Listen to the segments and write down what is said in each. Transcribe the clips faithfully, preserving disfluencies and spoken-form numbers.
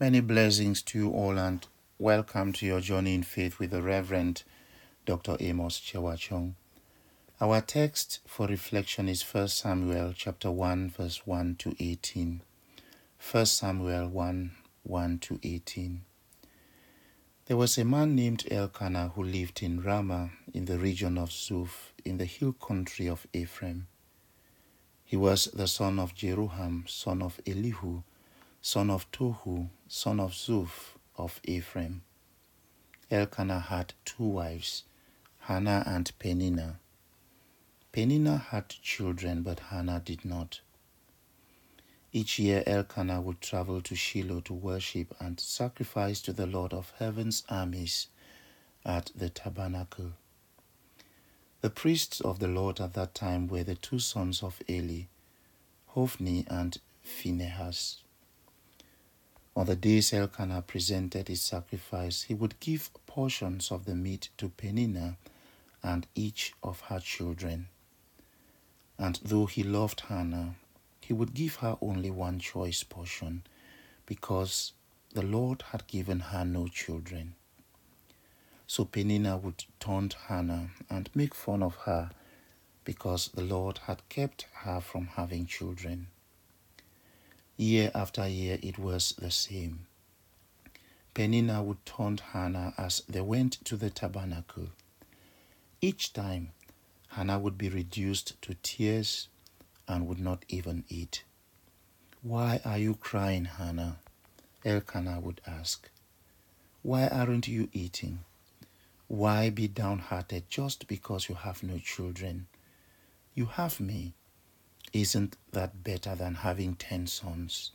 Many blessings to you all and welcome to your journey in faith with the Reverend Doctor Amos Chewachong. Our text for reflection is First Samuel chapter one verse one to eighteen. First Samuel one, one to eighteen. There was a man named Elkanah who lived in Ramah in the region of Zuph in the hill country of Ephraim. He was the son of Jeroham, son of Elihu, son of Tohu, son of Zuph of Ephraim. Elkanah had two wives, Hannah and Peninnah. Peninnah had children, but Hannah did not. Each year Elkanah would travel to Shiloh to worship and sacrifice to the Lord of heaven's armies at the tabernacle. The priests of the Lord at that time were the two sons of Eli, Hophni and Phinehas. On the days Elkanah presented his sacrifice, he would give portions of the meat to Peninnah and each of her children. And though he loved Hannah, he would give her only one choice portion, because the Lord had given her no children. So Peninnah would taunt Hannah and make fun of her, because the Lord had kept her from having children. Year after year it was the same. Peninnah would taunt Hannah as they went to the tabernacle. Each time, Hannah would be reduced to tears and would not even eat. "Why are you crying, Hannah?" Elkanah would ask. "Why aren't you eating? Why be downhearted just because you have no children? You have me. Isn't that better than having ten sons?"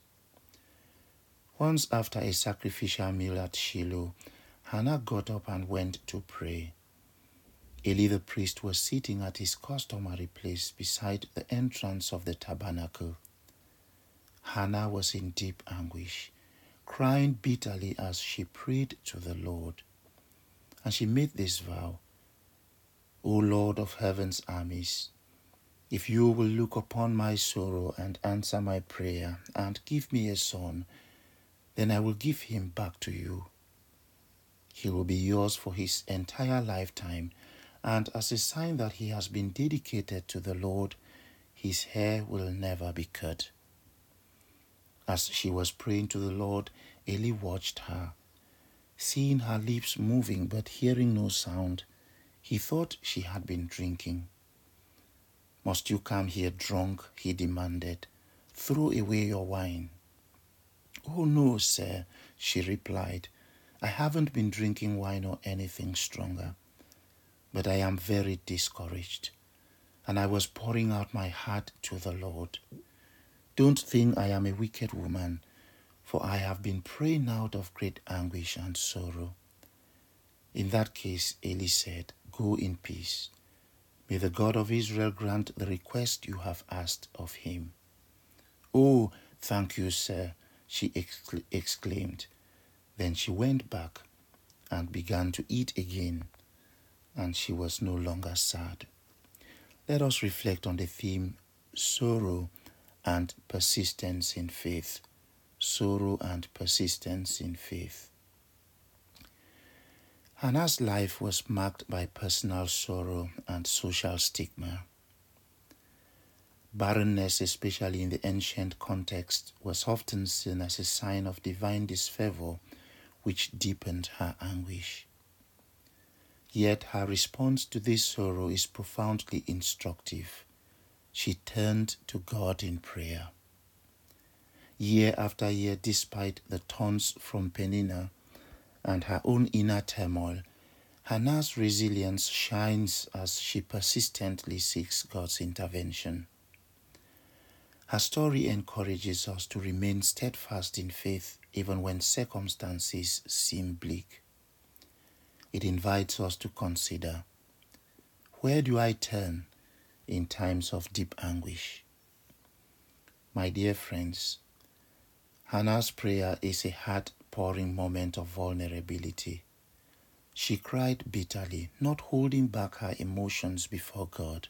Once after a sacrificial meal at Shiloh, Hannah got up and went to pray. Eli the priest was sitting at his customary place beside the entrance of the tabernacle. Hannah was in deep anguish, crying bitterly as she prayed to the Lord. And she made this vow: "O Lord of heaven's armies, if you will look upon my sorrow and answer my prayer and give me a son, then I will give him back to you. He will be yours for his entire lifetime, and as a sign that he has been dedicated to the Lord, his hair will never be cut." As she was praying to the Lord, Eli watched her. Seeing her lips moving but hearing no sound, he thought she had been drinking. "Must you come here drunk?" he demanded. "Throw away your wine." "Oh no, sir," she replied. "I haven't been drinking wine or anything stronger. But I am very discouraged, and I was pouring out my heart to the Lord. Don't think I am a wicked woman, for I have been praying out of great anguish and sorrow." In that case, Eli said, "Go in peace. May the God of Israel grant the request you have asked of him." "Oh, thank you, sir," she excla- exclaimed. Then she went back and began to eat again, and she was no longer sad. Let us reflect on the theme, sorrow and persistence in faith. Sorrow and persistence in faith. Hannah's life was marked by personal sorrow and social stigma. Barrenness, especially in the ancient context, was often seen as a sign of divine disfavor, which deepened her anguish. Yet her response to this sorrow is profoundly instructive. She turned to God in prayer. Year after year, despite the taunts from Peninnah and her own inner turmoil, Hannah's resilience shines as she persistently seeks God's intervention. Her story encourages us to remain steadfast in faith even when circumstances seem bleak. It invites us to consider, where do I turn in times of deep anguish? My dear friends, Hannah's prayer is a heart-pouring moment of vulnerability. She cried bitterly, not holding back her emotions before God.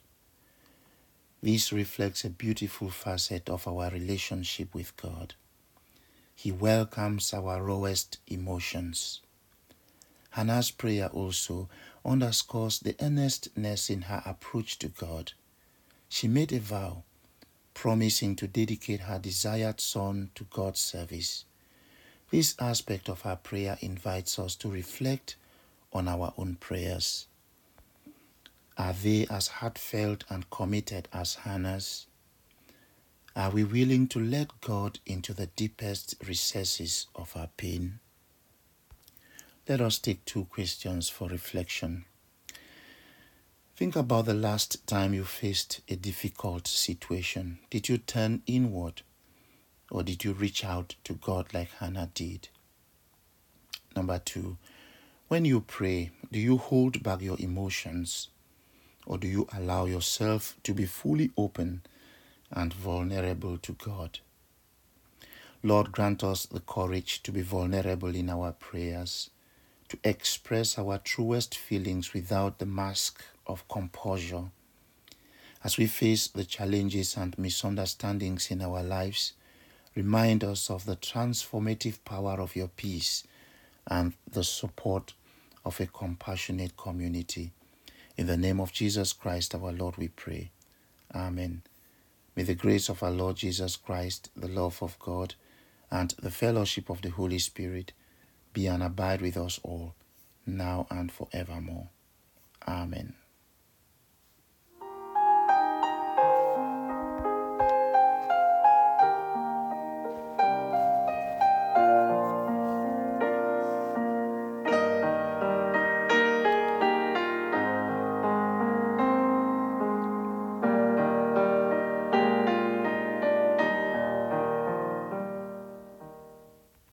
This reflects a beautiful facet of our relationship with God. He welcomes our rawest emotions. Hannah's prayer also underscores the earnestness in her approach to God. She made a vow, promising to dedicate her desired son to God's service. This aspect of her prayer invites us to reflect on our own prayers. Are they as heartfelt and committed as Hannah's? Are we willing to let God into the deepest recesses of our pain? Let us take two questions for reflection. Think about the last time you faced a difficult situation. Did you turn inward, or did you reach out to God like Hannah did? Number two, when you pray, do you hold back your emotions, or do you allow yourself to be fully open and vulnerable to God? Lord, grant us the courage to be vulnerable in our prayers, to express our truest feelings without the mask of composure. As we face the challenges and misunderstandings in our lives, remind us of the transformative power of your peace and the support of a compassionate community. In the name of Jesus Christ, our Lord, we pray. Amen. May the grace of our Lord Jesus Christ, the love of God, and the fellowship of the Holy Spirit be and abide with us all, now and forevermore. Amen.